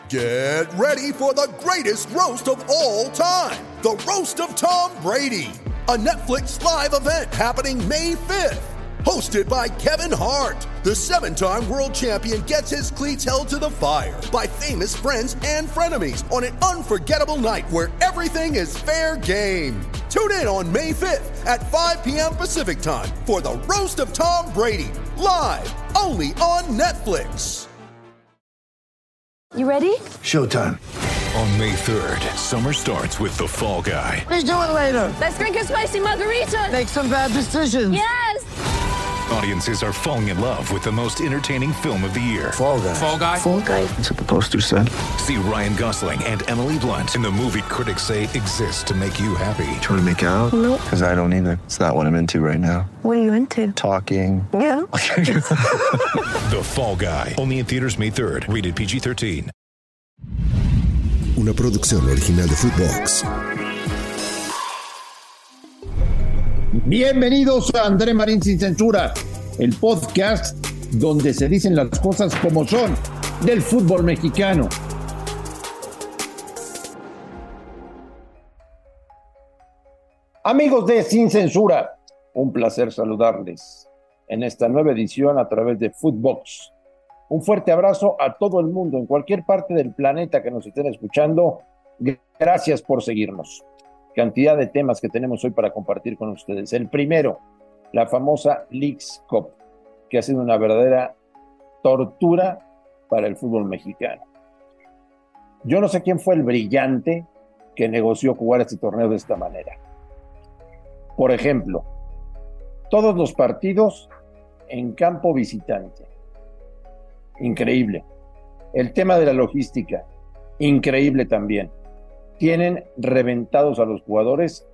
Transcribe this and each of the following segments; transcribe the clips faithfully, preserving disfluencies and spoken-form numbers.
Get ready for the greatest roast of all time, the Roast of Tom Brady, a Netflix live event happening May fifth. Hosted by Kevin Hart, the seven-time world champion gets his cleats held to the fire by famous friends and frenemies on an unforgettable night where everything is fair game. Tune in on May fifth at five p.m. Pacific time for the Roast of Tom Brady, live only on Netflix. You ready? Showtime. On May third, summer starts with The Fall Guy. Let's do it later. Let's drink a spicy margarita. Make some bad decisions. Yes! Audiences are falling in love with the most entertaining film of the year. Fall Guy. Fall Guy? Fall Guy. That's what the poster said. See Ryan Gosling and Emily Blunt in the movie critics say exists to make you happy. Trying to make it out? Nope. Because I don't either. It's not what I'm into right now. What are you into? Talking. Yeah. The Fall Guy. Only in theaters May third. Rated P G thirteen. Una producción original de Footbox. Bienvenidos a André Marín Sin Censura, el podcast donde se dicen las cosas como son del fútbol mexicano. Amigos de Sin Censura, un placer saludarles en esta nueva edición a través de Footbox. Un fuerte abrazo a todo el mundo, en cualquier parte del planeta que nos estén escuchando. Gracias por seguirnos. Cantidad de temas que tenemos hoy para compartir con ustedes. El primero, la famosa Leagues Cup, que ha sido una verdadera tortura para el fútbol mexicano. Yo no sé quién fue el brillante que negoció jugar este torneo de esta manera. Por ejemplo, todos los partidos en campo visitante. Increíble. El tema de la logística, increíble también. Tienen reventados a los jugadores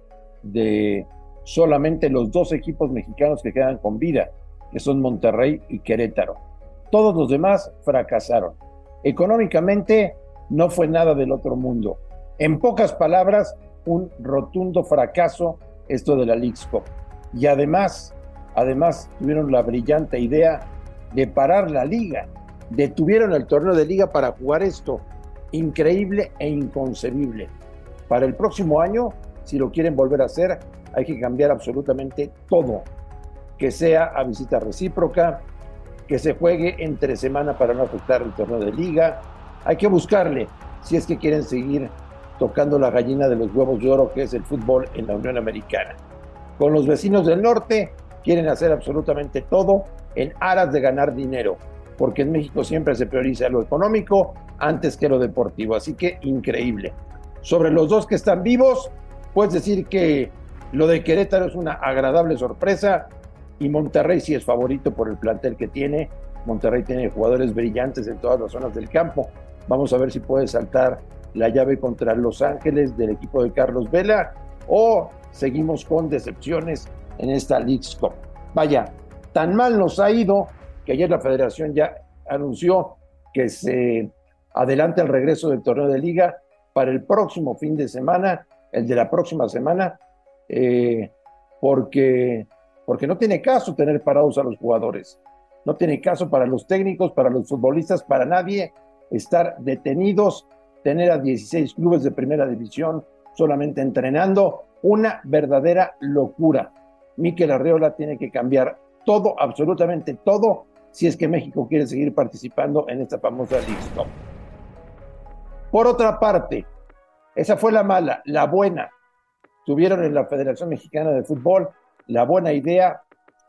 de solamente los dos equipos mexicanos que quedan con vida, que son Monterrey y Querétaro. Todos los demás fracasaron. Económicamente no fue nada del otro mundo. En pocas palabras, un rotundo fracaso esto de la Leagues Cup. Y además, además tuvieron la brillante idea de parar la liga. Detuvieron el torneo de liga para jugar esto. Increíble e inconcebible. Para el próximo año, si lo quieren volver a hacer, hay que cambiar absolutamente todo. Que sea a visita recíproca, que se juegue entre semana para no afectar el torneo de liga. Hay que buscarle, si es que quieren seguir tocando la gallina de los huevos de oro, que es el fútbol en la Unión Americana. Con los vecinos del norte, quieren hacer absolutamente todo en aras de ganar dinero, porque en México siempre se prioriza lo económico antes que lo deportivo, así que increíble. Sobre los dos que están vivos, puedes decir que lo de Querétaro es una agradable sorpresa y Monterrey sí es favorito por el plantel que tiene. Monterrey tiene jugadores brillantes en todas las zonas del campo. Vamos a ver si puede saltar la llave contra Los Ángeles del equipo de Carlos Vela o seguimos con decepciones en esta Leagues Cup. Vaya, tan mal nos ha ido que ayer la federación ya anunció que se adelanta el regreso del torneo de liga para el próximo fin de semana, el de la próxima semana, eh, porque, porque no tiene caso tener parados a los jugadores, no tiene caso para los técnicos, para los futbolistas, para nadie estar detenidos, tener a dieciséis clubes de primera división solamente entrenando, una verdadera locura. Mikel Arriola tiene que cambiar todo, absolutamente todo, si es que México quiere seguir participando en esta famosa Leagues Cup. Por otra parte, esa fue la mala, la buena. Tuvieron en la Federación Mexicana de Fútbol la buena idea,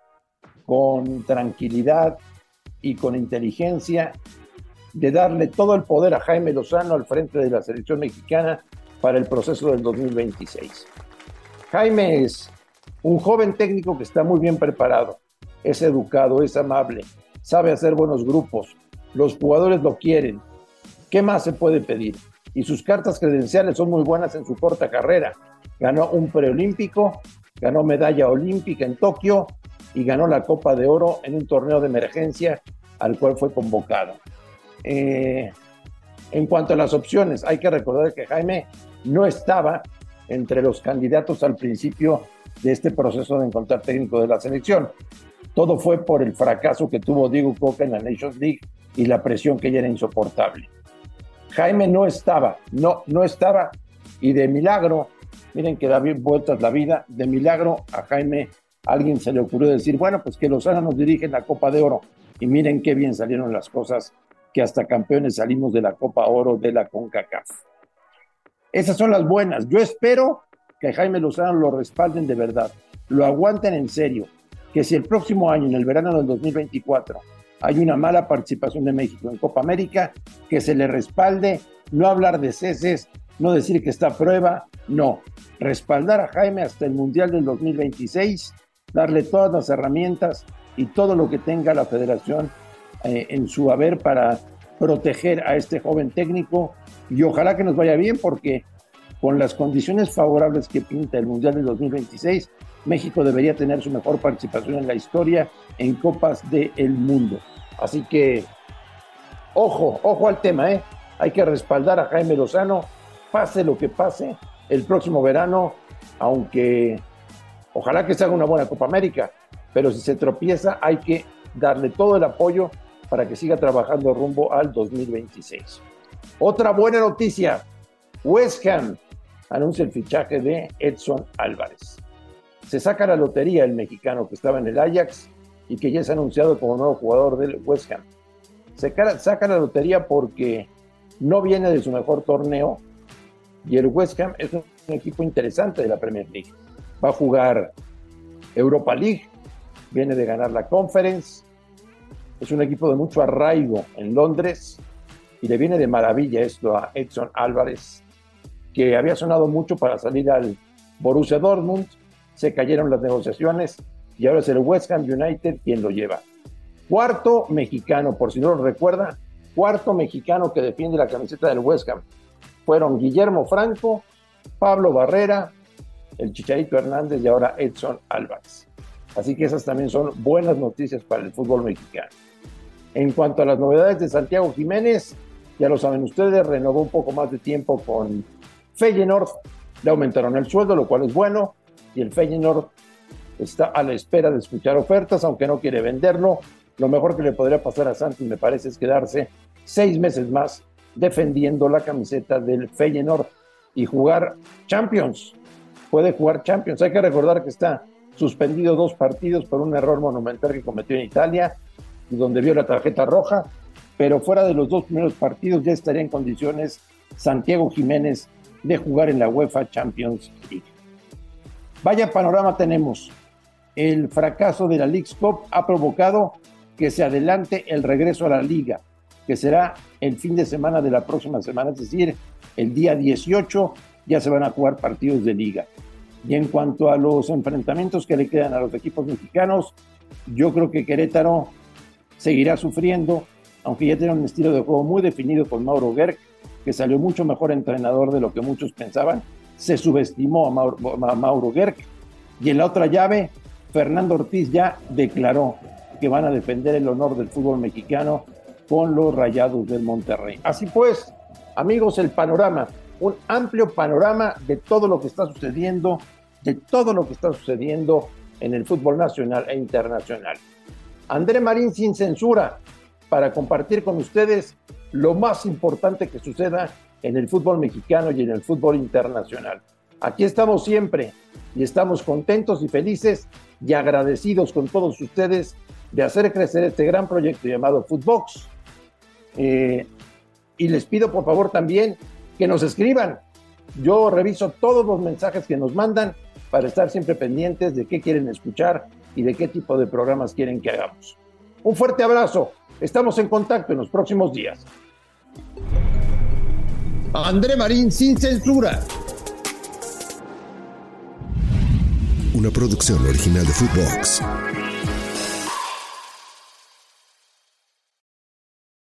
con tranquilidad y con inteligencia, de darle todo el poder a Jaime Lozano al frente de la selección mexicana para el proceso del dos mil veintiséis. Jaime es un joven técnico que está muy bien preparado, es educado, es amable, sabe hacer buenos grupos, los jugadores lo quieren. ¿Qué más se puede pedir? Y sus cartas credenciales son muy buenas en su corta carrera. Ganó un preolímpico, ganó medalla olímpica en Tokio y ganó la Copa de Oro en un torneo de emergencia al cual fue convocado. Eh, en cuanto a las opciones, hay que recordar que Jaime no estaba entre los candidatos al principio de este proceso de encontrar técnico de la selección. Todo fue por el fracaso que tuvo Diego Coca en la Nations League y la presión que ya era insoportable. Jaime no estaba, no, no estaba, y de milagro, miren que da bien vueltas la vida, de milagro a Jaime alguien se le ocurrió decir, bueno, pues que Lozano nos dirige en la Copa de Oro, y miren qué bien salieron las cosas, que hasta campeones salimos de la Copa Oro de la CONCACAF. Esas son las buenas. Yo espero que Jaime Lozano lo respalden de verdad, lo aguanten en serio, que si el próximo año, en el verano del dos mil veinticuatro, hay una mala participación de México en Copa América, que se le respalde, no hablar de ceses, no decir que está a prueba, no, respaldar a Jaime hasta el Mundial del dos mil veintiséis, darle todas las herramientas y todo lo que tenga la federación eh, en su haber para proteger a este joven técnico, y ojalá que nos vaya bien, porque con las condiciones favorables que pinta el Mundial del dos mil veintiséis, México debería tener su mejor participación en la historia en Copas del Mundo. Así que, ojo, ojo al tema, ¿eh? Hay que respaldar a Jaime Lozano, pase lo que pase, el próximo verano, aunque ojalá que se haga una buena Copa América, pero si se tropieza hay que darle todo el apoyo para que siga trabajando rumbo al dos mil veintiséis. Otra buena noticia, West Ham anuncia el fichaje de Edson Álvarez. Se saca la lotería el mexicano que estaba en el Ajax y que ya es anunciado como nuevo jugador del West Ham. Se saca la lotería porque no viene de su mejor torneo y el West Ham es un equipo interesante de la Premier League. Va a jugar Europa League, viene de ganar la Conference, es un equipo de mucho arraigo en Londres y le viene de maravilla esto a Edson Álvarez, que había sonado mucho para salir al Borussia Dortmund, se cayeron las negociaciones y ahora es el West Ham United quien lo lleva. Cuarto mexicano, por si no lo recuerda, cuarto mexicano que defiende la camiseta del West Ham. Fueron Guillermo Franco, Pablo Barrera, el Chicharito Hernández y ahora Edson Álvarez. Así que esas también son buenas noticias para el fútbol mexicano. En cuanto a las novedades de Santiago Jiménez, ya lo saben ustedes, renovó un poco más de tiempo con Feyenoord, le aumentaron el sueldo, lo cual es bueno, y el Feyenoord está a la espera de escuchar ofertas, aunque no quiere venderlo. Lo mejor que le podría pasar a Santi, me parece, es quedarse seis meses más defendiendo la camiseta del Feyenoord y jugar Champions. Puede jugar Champions. Hay que recordar que está suspendido dos partidos por un error monumental que cometió en Italia y donde vio la tarjeta roja, pero fuera de los dos primeros partidos ya estaría en condiciones Santiago Jiménez de jugar en la UEFA Champions League. Vaya panorama tenemos. El fracaso de la Leagues Cup ha provocado que se adelante el regreso a la Liga, que será el fin de semana de la próxima semana, es decir, el día dieciocho ya se van a jugar partidos de Liga. Y en cuanto a los enfrentamientos que le quedan a los equipos mexicanos, yo creo que Querétaro seguirá sufriendo, aunque ya tiene un estilo de juego muy definido con Mauro Gerg, que salió mucho mejor entrenador de lo que muchos pensaban. Se subestimó a Mauro, a Mauro Gerg. Y en la otra llave, Fernando Ortiz ya declaró que van a defender el honor del fútbol mexicano con los Rayados del Monterrey. Así pues, amigos, el panorama, un amplio panorama de todo lo que está sucediendo, de todo lo que está sucediendo en el fútbol nacional e internacional. André Marín sin censura para compartir con ustedes lo más importante que suceda en el fútbol mexicano y en el fútbol internacional. Aquí estamos siempre y estamos contentos y felices y agradecidos con todos ustedes de hacer crecer este gran proyecto llamado Footbox. Eh, y les pido por favor también que nos escriban. Yo reviso todos los mensajes que nos mandan para estar siempre pendientes de qué quieren escuchar y de qué tipo de programas quieren que hagamos. Un fuerte abrazo. Estamos en contacto en los próximos días. André Marín sin censura. Una producción original de Footbox.